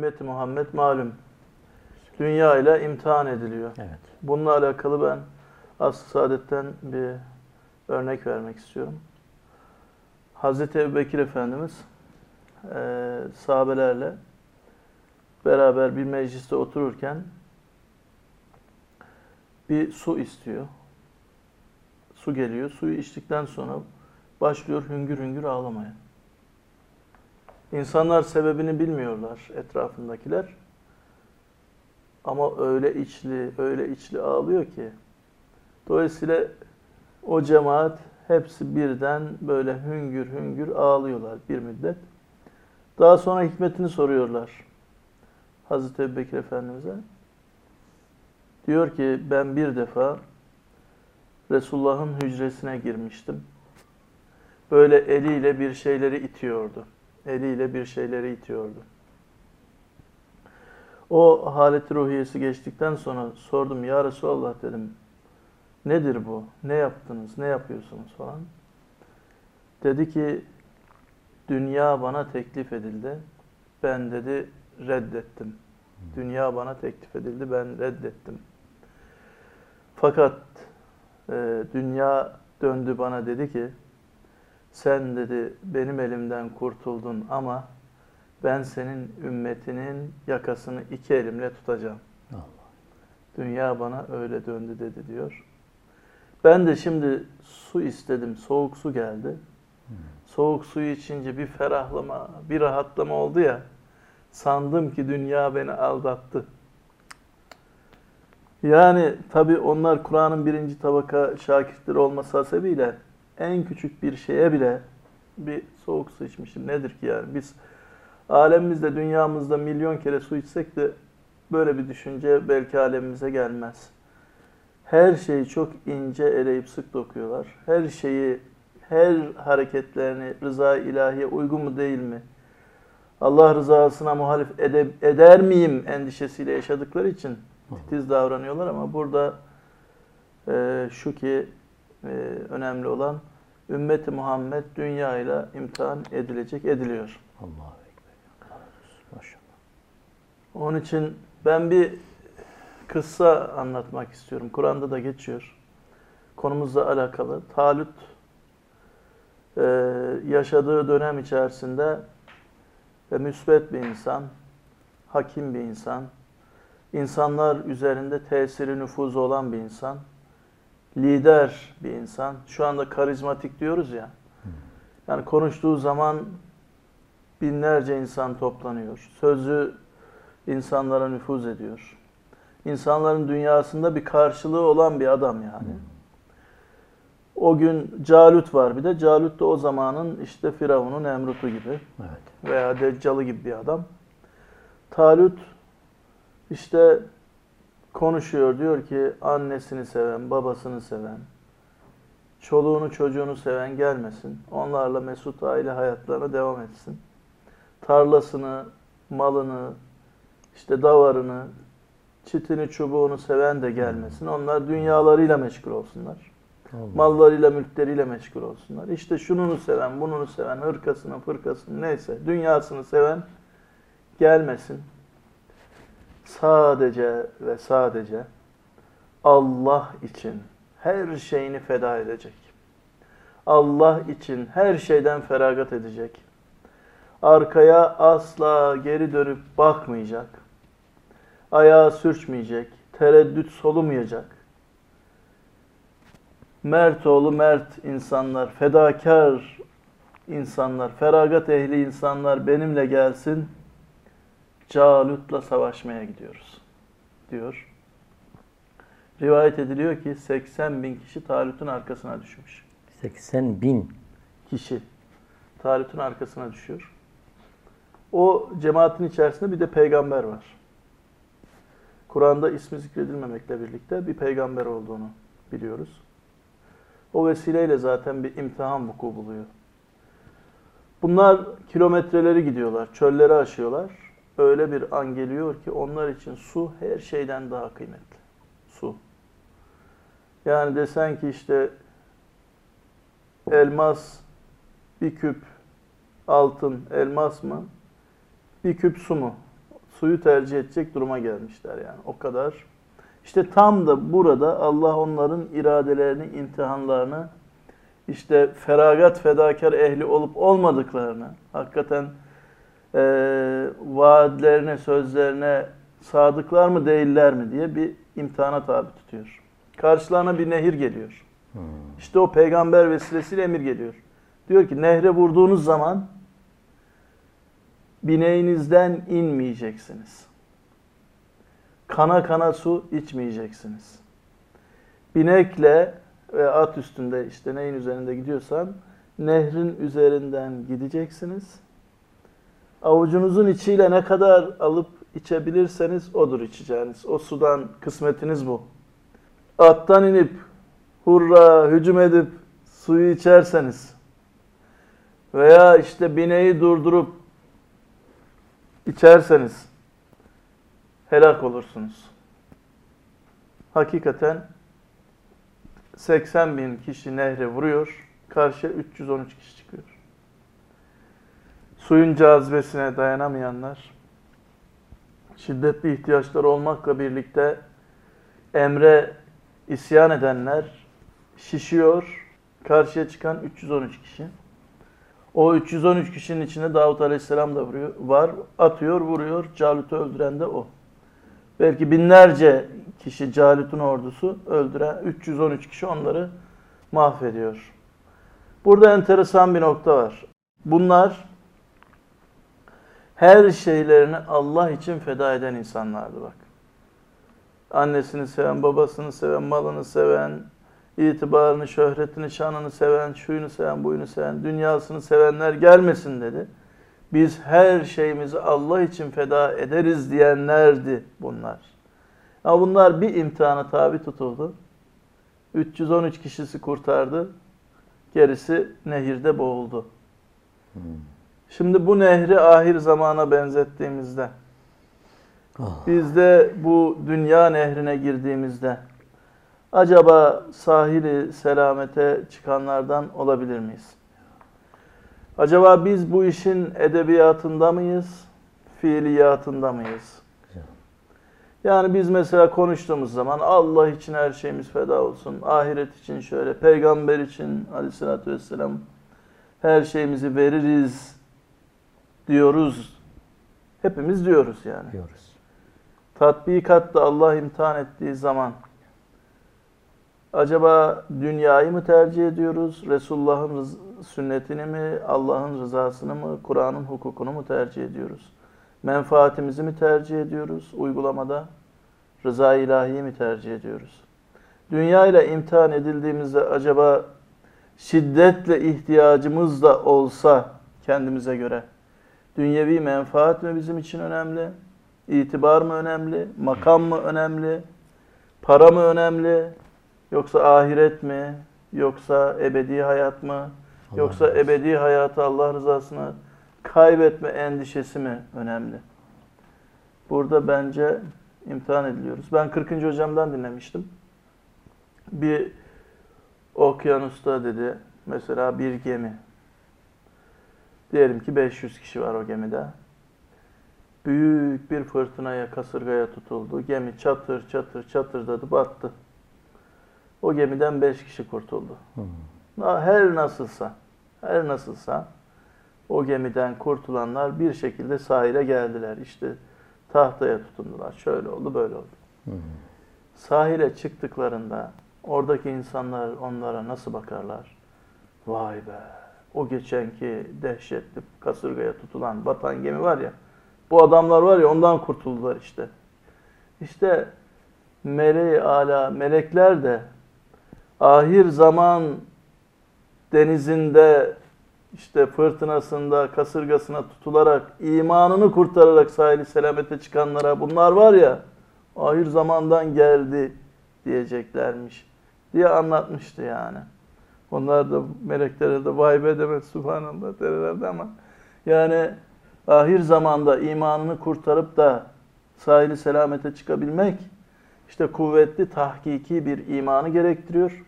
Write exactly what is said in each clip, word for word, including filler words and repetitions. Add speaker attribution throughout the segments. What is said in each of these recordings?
Speaker 1: ümmeti Muhammed malum dünya ile imtihan ediliyor.
Speaker 2: Evet.
Speaker 1: Bununla alakalı ben Asr-ı Saadet'ten bir örnek vermek istiyorum. Hazreti Ebubekir Efendimiz e, sahabelerle beraber bir mecliste otururken bir su istiyor. Su geliyor. Suyu içtikten sonra başlıyor hüngür hüngür ağlamaya. İnsanlar sebebini bilmiyorlar, etrafındakiler. Ama öyle içli, öyle içli ağlıyor ki. Dolayısıyla o cemaat hepsi birden böyle hüngür hüngür ağlıyorlar bir müddet. Daha sonra hikmetini soruyorlar Hazreti Ebubekir Efendimiz'e. Diyor ki ben bir defa Resulullah'ın hücresine girmiştim. Böyle eliyle bir şeyleri itiyordu. Eliyle bir şeyleri itiyordu. O halet-i ruhiyesi geçtikten sonra sordum, ya Resulallah dedim. Nedir bu? Ne yaptınız? Ne yapıyorsunuz falan. Dedi ki dünya bana teklif edildi. Ben dedi reddettim. Dünya bana teklif edildi. Ben reddettim. Fakat e, dünya döndü bana dedi ki sen dedi benim elimden kurtuldun ama ben senin ümmetinin yakasını iki elimle tutacağım. Allah. Dünya bana öyle döndü dedi diyor. Ben de şimdi su istedim. Soğuk su geldi. Hmm. Soğuk suyu içince bir ferahlama, bir rahatlama oldu ya. Sandım ki dünya beni aldattı. Yani tabii onlar Kur'an'ın birinci tabaka şakirtleri olması hasebiyle en küçük bir şeye bile bir soğuk su içmişim. Nedir ki yani? Biz alemimizde, dünyamızda milyon kere su içsek de böyle bir düşünce belki alemimize gelmez. Her şeyi çok ince eleyip sık dokuyorlar. Her şeyi, her hareketlerini rıza-i ilahiye uygun mu değil mi? Allah rızasına muhalif ede, eder miyim endişesiyle yaşadıkları için titiz davranıyorlar ama burada e, şu ki e, önemli olan ümmeti Muhammed dünyayla imtihan edilecek, ediliyor.
Speaker 2: Allahu Ekber. Maşallah.
Speaker 1: Onun için ben bir kıssa anlatmak istiyorum. Kur'an'da da geçiyor. Konumuzla alakalı. Talut e, yaşadığı dönem içerisinde ve müsbet bir insan, hakim bir insan, insanlar üzerinde tesiri nüfuzu olan bir insan, lider bir insan. Şu anda karizmatik diyoruz ya. Yani konuştuğu zaman binlerce insan toplanıyor. Sözü insanlara nüfuz ediyor. İnsanların dünyasında bir karşılığı olan bir adam yani. O gün Calut var bir de. Calut da o zamanın işte Firavun'un Nemrut'u gibi.
Speaker 2: Evet.
Speaker 1: Veya Deccal'ı gibi bir adam. Talut işte konuşuyor. Diyor ki annesini seven, babasını seven, çoluğunu çocuğunu seven gelmesin. Onlarla mesut aile hayatlarına devam etsin. Tarlasını, malını, işte davarını, çitini, çubuğunu seven de gelmesin. Onlar dünyalarıyla meşgul olsunlar. Allah. Mallarıyla, mülkleriyle meşgul olsunlar. İşte şununu seven, bununu seven, hırkasını, fırkasını neyse, dünyasını seven gelmesin. Sadece ve sadece Allah için her şeyini feda edecek. Allah için her şeyden feragat edecek. Arkaya asla geri dönüp bakmayacak. Ayağı sürçmeyecek. Tereddüt solumayacak. Mert oğlu mert insanlar, fedakar insanlar, feragat ehli insanlar benimle gelsin. Calut'la savaşmaya gidiyoruz diyor. Rivayet ediliyor ki seksen bin kişi Talut'un arkasına düşmüş.
Speaker 2: seksen bin
Speaker 1: kişi Talut'un arkasına düşüyor. O cemaatin içerisinde bir de peygamber var. Kur'an'da ismi zikredilmemekle birlikte bir peygamber olduğunu biliyoruz. O vesileyle zaten bir imtihan vuku buluyor. Bunlar kilometreleri gidiyorlar, çölleri aşıyorlar. Öyle bir an geliyor ki onlar için su her şeyden daha kıymetli. Su. Yani desen ki işte elmas bir küp altın elmas mı? Bir küp su mu? suyu tercih edecek duruma gelmişler yani o kadar. İşte tam da burada Allah onların iradelerini, imtihanlarını, işte feragat, fedakar ehli olup olmadıklarını, hakikaten e, vaatlerine, sözlerine sadıklar mı değiller mi diye bir imtihana tabi tutuyor. Karşılarına bir nehir geliyor. Hmm. İşte o peygamber vesilesiyle emir geliyor. Diyor ki nehre vurduğunuz zaman bineğinizden inmeyeceksiniz. Kana kana su içmeyeceksiniz. Binekle ve at üstünde işte neyin üzerinde gidiyorsan nehrin üzerinden gideceksiniz. Avucunuzun içiyle ne kadar alıp içebilirseniz odur içeceğiniz. O sudan kısmetiniz bu. Attan inip hurra hücum edip suyu içerseniz veya işte bineği durdurup içerseniz helak olursunuz. Hakikaten seksen bin kişi nehre vuruyor, karşıya üç yüz on üç kişi çıkıyor. Suyun cazibesine dayanamayanlar, şiddetli ihtiyaçları olmakla birlikte emre isyan edenler şişiyor, karşıya çıkan üç yüz on üç kişi. O üç yüz on üç kişinin içinde Davut Aleyhisselam da vuruyor, var, atıyor, vuruyor, Calut'u öldüren de o. Belki binlerce kişi Calut'un ordusu öldüren, üç yüz on üç kişi onları mahvediyor. Burada enteresan bir nokta var. Bunlar her şeylerini Allah için feda eden insanlardı bak. Annesini seven, babasını seven, malını seven, itibarını, şöhretini, şanını seven, şuyunu seven, buyunu seven, dünyasını sevenler gelmesin dedi. Biz her şeyimizi Allah için feda ederiz diyenlerdi bunlar. Ama bunlar bir imtihana tabi tutuldu. üç yüz on üç kişisi kurtardı. Gerisi nehirde boğuldu. Hmm. Şimdi bu nehri ahir zamana benzettiğimizde, oh. biz de bu dünya nehrine girdiğimizde acaba sahili selamete çıkanlardan olabilir miyiz? Acaba biz bu işin edebiyatında mıyız, fiiliyatında mıyız? Yani biz mesela konuştuğumuz zaman Allah için her şeyimiz feda olsun, ahiret için şöyle, peygamber için aleyhissalatü vesselam her şeyimizi veririz diyoruz. Hepimiz diyoruz yani.
Speaker 2: Diyoruz.
Speaker 1: Tatbikatta Allah imtihan ettiği zaman acaba dünyayı mı tercih ediyoruz, Resulullah'ın sünnetini mi, Allah'ın rızasını mı, Kur'an'ın hukukunu mu tercih ediyoruz? Menfaatimizi mi tercih ediyoruz uygulamada? Rıza-i ilahiyi mi tercih ediyoruz? Dünya ile imtihan edildiğimizde acaba şiddetle ihtiyacımız da olsa kendimize göre dünyevi menfaat mi bizim için önemli? İtibar mı önemli? Makam mı önemli? Para mı önemli? Yoksa ahiret mi? Yoksa ebedi hayat mı? Allah Yoksa Allah. ebedi hayatı Allah rızasına kaybetme endişesi mi önemli? Burada bence imtihan ediliyoruz. Ben kırkıncı hocamdan dinlemiştim. Bir okyanusta dedi mesela bir gemi. Diyelim ki beş yüz kişi var o gemide. Büyük bir fırtınaya, kasırgaya tutuldu. Gemi çatır çatır çatırdadı, battı. O gemiden beş kişi kurtuldu. Hmm. Her nasılsa, her nasılsa o gemiden kurtulanlar bir şekilde sahile geldiler. İşte tahtaya tutundular. Şöyle oldu, böyle oldu. Hmm. Sahile çıktıklarında oradaki insanlar onlara nasıl bakarlar? Vay be! O geçenki dehşetli kasırgaya tutulan, batan gemi var ya, bu adamlar var ya ondan kurtuldular işte. İşte meleği âlâ, melekler de ahir zaman denizinde, işte fırtınasında, kasırgasına tutularak, imanını kurtararak sahili selamete çıkanlara bunlar var ya, ahir zamandan geldi diyeceklermiş diye anlatmıştı yani. Onlar da meleklere de vay be demez subhanallah derlerdi ama yani ahir zamanda imanını kurtarıp da sahili selamete çıkabilmek işte kuvvetli, tahkiki bir imanı gerektiriyor.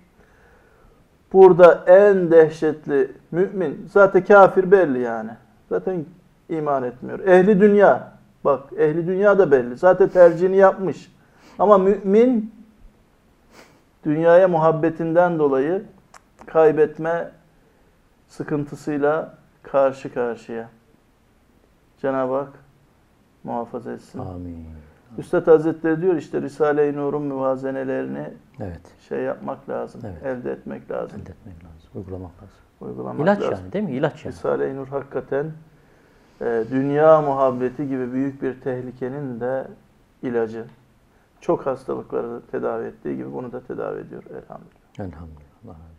Speaker 1: Burada en dehşetli mümin, zaten kafir belli yani. Zaten iman etmiyor. Ehli dünya, Bak ehli dünya da belli. Zaten tercihini yapmış. Ama mümin dünyaya muhabbetinden dolayı kaybetme sıkıntısıyla karşı karşıya. Cenab-ı Hak muhafaza etsin.
Speaker 2: Amin.
Speaker 1: Üstad Hazretleri diyor işte Risale-i Nur'un müvazenelerini
Speaker 2: Evet.
Speaker 1: şey yapmak lazım,
Speaker 2: Evet.
Speaker 1: elde etmek lazım.
Speaker 2: Elde etmek lazım. Uygulamak lazım.
Speaker 1: Uygulamak
Speaker 2: İlaç
Speaker 1: lazım.
Speaker 2: yani değil mi? İlaç yani.
Speaker 1: Risale-i Nur hakikaten e, dünya muhabbeti gibi büyük bir tehlikenin de ilacı. Çok hastalıkları tedavi ettiği gibi bunu da tedavi ediyor elhamdülillah.
Speaker 2: Elhamdülillah. Allah razı olsun.